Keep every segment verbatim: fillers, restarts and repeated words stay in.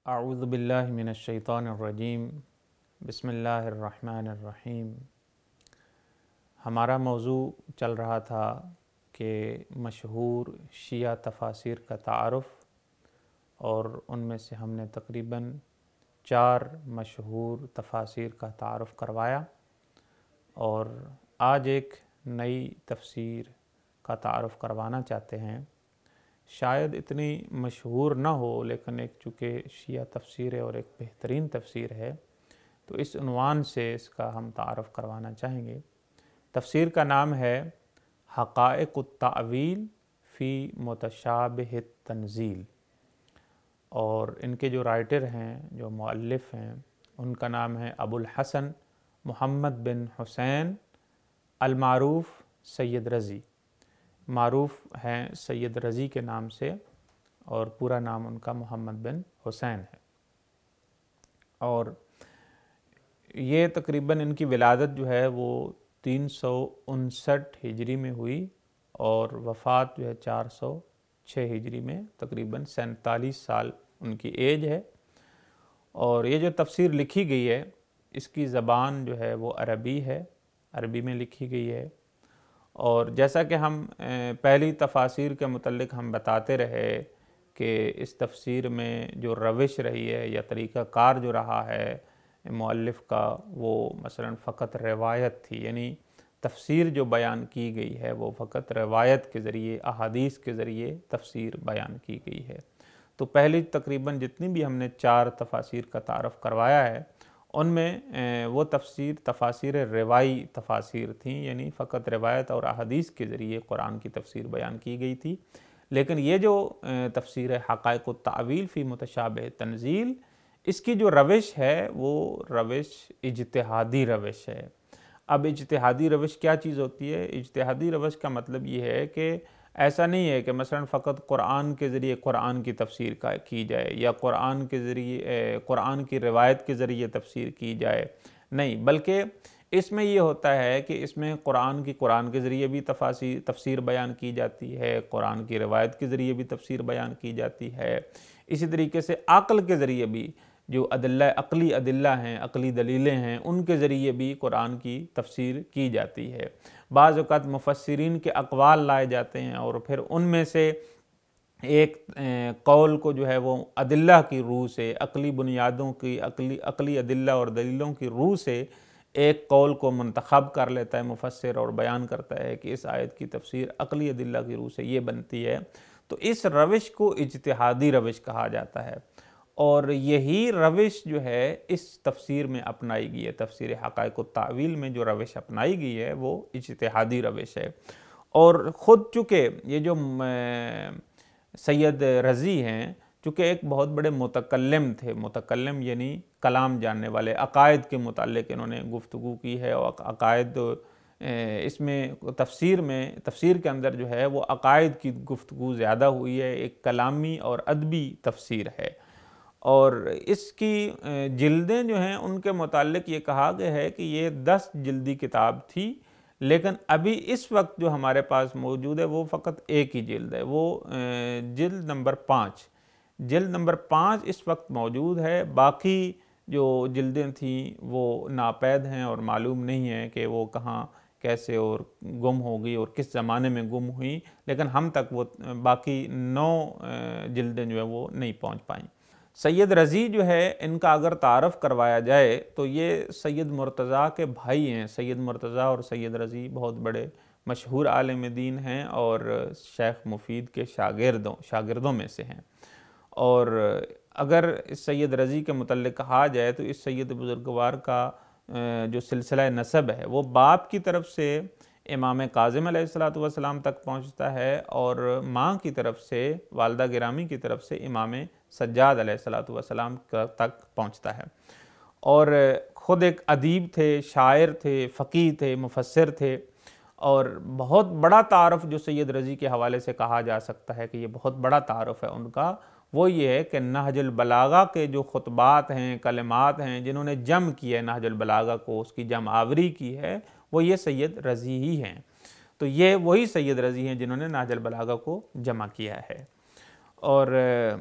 اعوذ باللہ من الشیطان الرجیم بسم اللہ الرحمن الرحیم۔ ہمارا موضوع چل رہا تھا کہ مشہور شیعہ تفاسیر کا تعارف، اور ان میں سے ہم نے تقریباً چار مشہور تفاسیر کا تعارف کروایا، اور آج ایک نئی تفسیر کا تعارف کروانا چاہتے ہیں۔ شاید اتنی مشہور نہ ہو، لیکن ایک چونکہ شیعہ تفسیر ہے اور ایک بہترین تفسیر ہے، تو اس عنوان سے اس کا ہم تعارف کروانا چاہیں گے۔ تفسیر کا نام ہے حقائق التأویل فی متشابہ التنزیل، اور ان کے جو رائٹر ہیں، جو مؤلف ہیں، ان کا نام ہے ابو الحسن محمد بن حسین المعروف سید رضی، معروف ہیں سید رضی کے نام سے، اور پورا نام ان کا محمد بن حسین ہے۔ اور یہ تقریباً ان کی ولادت جو ہے وہ تین سو انسٹھ ہجری میں ہوئی، اور وفات جو ہے چار سو چھ ہجری میں، تقریباً سینتالیس سال ان کی ایج ہے۔ اور یہ جو تفسیر لکھی گئی ہے، اس کی زبان جو ہے وہ عربی ہے، عربی میں لکھی گئی ہے۔ اور جیسا کہ ہم پہلی تفاسیر کے متعلق ہم بتاتے رہے کہ اس تفسیر میں جو روش رہی ہے یا طریقہ کار جو رہا ہے مؤلف کا، وہ مثلا فقط روایت تھی، یعنی تفسیر جو بیان کی گئی ہے وہ فقط روایت کے ذریعے، احادیث کے ذریعے تفسیر بیان کی گئی ہے۔ تو پہلی تقریباً جتنی بھی ہم نے چار تفاسیر کا تعارف کروایا ہے، ان میں وہ تفسیر تفاسیر روائی تفاسیر تھیں، یعنی فقط روایت اور احادیث کے ذریعے قرآن کی تفسیر بیان کی گئی تھی۔ لیکن یہ جو تفسیر ہے حقائق التأویل فی متشابہ تنزیل، اس کی جو روش ہے وہ روش اجتہادی روش ہے۔ اب اجتہادی روش کیا چیز ہوتی ہے؟ اجتہادی روش کا مطلب یہ ہے کہ ایسا نہیں ہے کہ مثلا فقط قرآن کے ذریعے قرآن کی تفسیر کا کی جائے، یا قرآن کے ذریعے قرآن کی روایت کے ذریعے تفسیر کی جائے، نہیں، بلکہ اس میں یہ ہوتا ہے کہ اس میں قرآن کی قرآن کے ذریعے بھی تفاسیر تفسیر بیان کی جاتی ہے، قرآن کی روایت کے ذریعے بھی تفسیر بیان کی جاتی ہے، اسی طریقے سے عقل کے ذریعے بھی، جو ادلہ عقلی ادلہ ہیں، عقلی دلیلیں ہیں، ان کے ذریعے بھی قرآن کی تفسیر کی جاتی ہے۔ بعض اوقات مفسرین کے اقوال لائے جاتے ہیں، اور پھر ان میں سے ایک قول کو جو ہے وہ ادلہ کی روح سے، عقلی بنیادوں کی، عقلی عقلی ادلہ اور دلیلوں کی روح سے ایک قول کو منتخب کر لیتا ہے مفسر، اور بیان کرتا ہے کہ اس آیت کی تفسیر عقلی ادلہ کی روح سے یہ بنتی ہے۔ تو اس روش کو اجتہادی روش کہا جاتا ہے، اور یہی روش جو ہے اس تفسیر میں اپنائی گئی ہے۔ تفسیر حقائق التأویل میں جو روش اپنائی گئی ہے وہ اجتہادی روش ہے۔ اور خود چونکہ یہ جو سید رضی ہیں، چونکہ ایک بہت بڑے متکلم تھے، متکلم یعنی کلام جاننے والے، عقائد کے متعلق انہوں نے گفتگو کی ہے، اور عقائد اس میں تفسیر میں تفسیر کے اندر جو ہے وہ عقائد کی گفتگو زیادہ ہوئی ہے، ایک کلامی اور ادبی تفسیر ہے۔ اور اس کی جلدیں جو ہیں ان کے متعلق یہ کہا گیا ہے کہ یہ دس جلدی کتاب تھی، لیکن ابھی اس وقت جو ہمارے پاس موجود ہے وہ فقط ایک ہی جلد ہے، وہ جلد نمبر پانچ جلد نمبر پانچ اس وقت موجود ہے۔ باقی جو جلدیں تھیں وہ ناپید ہیں، اور معلوم نہیں ہے کہ وہ کہاں کیسے اور گم ہو گئی اور کس زمانے میں گم ہوئی، لیکن ہم تک وہ باقی نو جلدیں جو ہیں وہ نہیں پہنچ پائیں۔ سید رضی جو ہے، ان کا اگر تعارف کروایا جائے تو یہ سید مرتضیٰ کے بھائی ہیں۔ سید مرتضیٰ اور سید رضی بہت بڑے مشہور عالم دین ہیں، اور شیخ مفید کے شاگردوں شاگردوں میں سے ہیں۔ اور اگر اس سید رضی کے متعلق کہا جائے تو اس سید بزرگوار کا جو سلسلہ نسب ہے وہ باپ کی طرف سے امام کاظم علیہ الصلوۃ والسلام تک پہنچتا ہے، اور ماں کی طرف سے، والدہ گرامی کی طرف سے امام سجاد علیہ الصلوۃ والسلام تک پہنچتا ہے۔ اور خود ایک ادیب تھے، شاعر تھے، فقیہ تھے، مفسر تھے، اور بہت بڑا تعارف جو سید رضی کے حوالے سے کہا جا سکتا ہے کہ یہ بہت بڑا تعارف ہے ان کا، وہ یہ ہے کہ نہج البلاغہ کے جو خطبات ہیں، کلمات ہیں، جنہوں نے جمع کیا ہے نہج البلاغہ کو، اس کی جمع آوری کی ہے، وہ یہ سید رضی ہی ہیں۔ تو یہ وہی سید رضی ہیں جنہوں نے نہج البلاغہ کو جمع کیا ہے۔ اور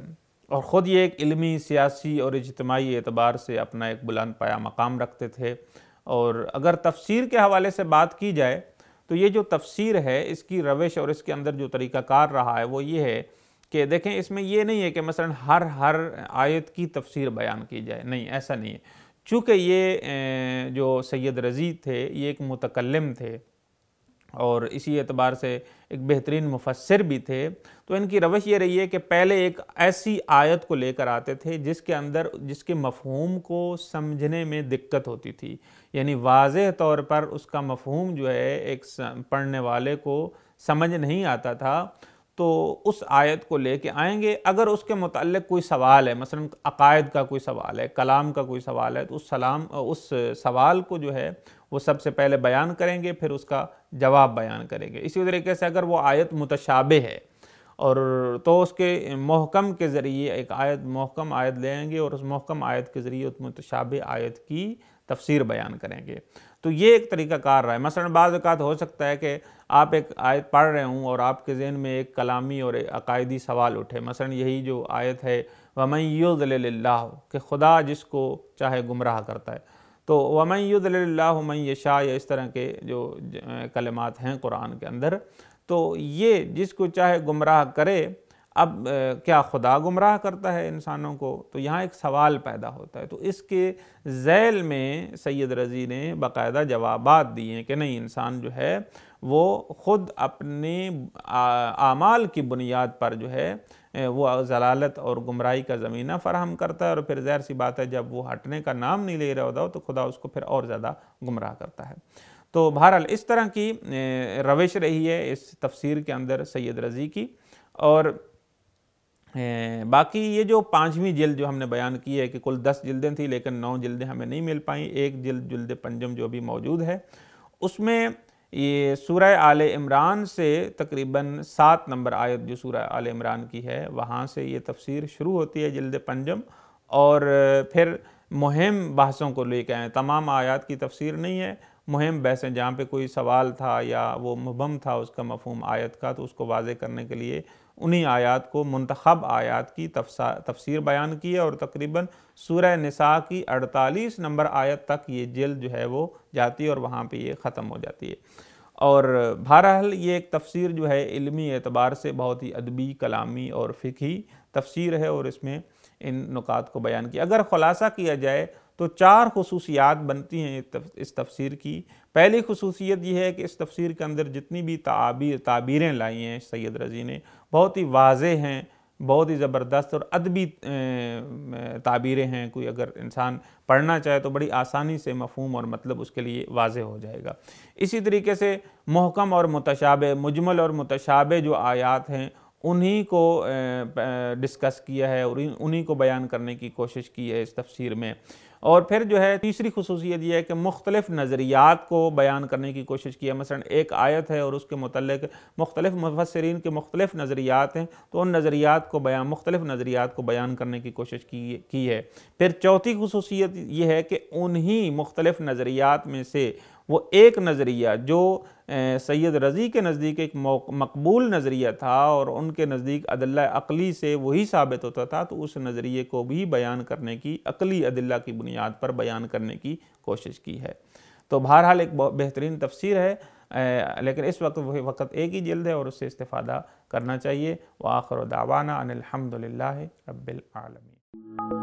اور خود یہ ایک علمی، سیاسی اور اجتماعی اعتبار سے اپنا ایک بلند پایہ مقام رکھتے تھے۔ اور اگر تفسیر کے حوالے سے بات کی جائے تو یہ جو تفسیر ہے اس کی روش اور اس کے اندر جو طریقہ کار رہا ہے وہ یہ ہے کہ دیکھیں اس میں یہ نہیں ہے کہ مثلا ہر ہر آیت کی تفسیر بیان کی جائے، نہیں، ایسا نہیں ہے۔ چونکہ یہ جو سید رضی تھے یہ ایک متکلم تھے اور اسی اعتبار سے ایک بہترین مفسر بھی تھے، تو ان کی روش یہ رہی ہے کہ پہلے ایک ایسی آیت کو لے کر آتے تھے جس کے اندر جس کے مفہوم کو سمجھنے میں دقت ہوتی تھی، یعنی واضح طور پر اس کا مفہوم جو ہے ایک پڑھنے والے کو سمجھ نہیں آتا تھا، تو اس آیت کو لے کے آئیں گے۔ اگر اس کے متعلق کوئی سوال ہے، مثلا عقائد کا کوئی سوال ہے، کلام کا کوئی سوال ہے، تو اس سلام اس سوال کو جو ہے وہ سب سے پہلے بیان کریں گے، پھر اس کا جواب بیان کریں گے۔ اسی طریقے سے اگر وہ آیت متشابہ ہے اور تو اس کے محکم کے ذریعے ایک آیت محکم آیت لیں گے اور اس محکم آیت کے ذریعے اس متشابہ آیت کی تفسیر بیان کریں گے۔ تو یہ ایک طریقہ کار رہا ہے۔ مثلا بعض اوقات ہو سکتا ہے کہ آپ ایک آیت پڑھ رہے ہوں اور آپ کے ذہن میں ایک کلامی اور عقائدی سوال اٹھے، مثلا یہی جو آیت ہے وَمَن يُضْلِلِ اللَّهُ، کہ خدا جس کو چاہے گمراہ کرتا ہے، تو وَمَن يُضْلِلِ اللَّهُ مَن يَشَاءُ، یا اس طرح کے جو کلمات ہیں قرآن کے اندر، تو یہ جس کو چاہے گمراہ کرے، اب کیا خدا گمراہ کرتا ہے انسانوں کو؟ تو یہاں ایک سوال پیدا ہوتا ہے۔ تو اس کے ذیل میں سید رضی نے باقاعدہ جوابات دیے ہیں کہ نہیں، انسان جو ہے وہ خود اپنے اعمال کی بنیاد پر جو ہے وہ ضلالت اور گمراہی کا زمینہ فراہم کرتا ہے، اور پھر ظاہر سی بات ہے جب وہ ہٹنے کا نام نہیں لے رہا ہوتا تو خدا اس کو پھر اور زیادہ گمراہ کرتا ہے۔ تو بہرحال اس طرح کی روش رہی ہے اس تفسیر کے اندر سید رضی کی۔ اور باقی یہ جو پانچویں جلد جو ہم نے بیان کی ہے کہ کل دس جلدیں تھیں لیکن نو جلدیں ہمیں نہیں مل پائیں، ایک جلد جلد پنجم جو بھی موجود ہے اس میں یہ سورہ آل عمران سے تقریباً سات نمبر آیت جو سورہ آل عمران کی ہے وہاں سے یہ تفسیر شروع ہوتی ہے جلد پنجم، اور پھر مہم بحثوں کو لے کے آئیں، تمام آیات کی تفسیر نہیں ہے، مہم بحثیں جہاں پہ کوئی سوال تھا یا وہ مبہم تھا اس کا مفہوم آیت کا، تو اس کو واضح کرنے کے لیے انہی آیات کو، منتخب آیات کی تفسیر بیان کی ہے، اور تقریباً سورہ نساء کی اڑتالیس نمبر آیت تک یہ جلد جو ہے وہ جاتی ہے اور وہاں پہ یہ ختم ہو جاتی ہے۔ اور بہرحال یہ ایک تفسیر جو ہے علمی اعتبار سے بہت ہی ادبی، کلامی اور فقہی تفسیر ہے، اور اس میں ان نکات کو بیان کیا۔ اگر خلاصہ کیا جائے تو چار خصوصیات بنتی ہیں اس تفسیر کی۔ پہلی خصوصیت یہ ہے کہ اس تفسیر کے اندر جتنی بھی تعابیر تعبیریں لائی ہیں سید رضی نے بہت ہی واضح ہیں، بہت ہی زبردست اور ادبی تعبیریں ہیں، کوئی اگر انسان پڑھنا چاہے تو بڑی آسانی سے مفہوم اور مطلب اس کے لیے واضح ہو جائے گا۔ اسی طریقے سے محکم اور متشابہ، مجمل اور متشابہ جو آیات ہیں انہی کو ڈسکس کیا ہے اور انہی کو بیان کرنے کی کوشش کی ہے اس تفسیر میں۔ اور پھر جو ہے تیسری خصوصیت یہ ہے کہ مختلف نظریات کو بیان کرنے کی کوشش کی ہے۔ مثلا ایک آیت ہے اور اس کے متعلق مختلف مفسرین کے مختلف نظریات ہیں، تو ان نظریات کو بیان مختلف نظریات کو بیان کرنے کی کوشش کی کی ہے۔ پھر چوتھی خصوصیت یہ ہے کہ انہی مختلف نظریات میں سے وہ ایک نظریہ جو سید رضی کے نزدیک ایک مقبول نظریہ تھا اور ان کے نزدیک ادلہ عقلی سے وہی ثابت ہوتا تھا، تو اس نظریے کو بھی بیان کرنے کی، عقلی ادلہ کی بنیاد پر بیان کرنے کی کوشش کی ہے۔ تو بہرحال ایک بہترین تفسیر ہے، لیکن اس وقت وہی وقت ایک ہی جلد ہے اور اس سے استفادہ کرنا چاہیے۔ وآخر دعوانا ان الحمد للہ رب العالمین۔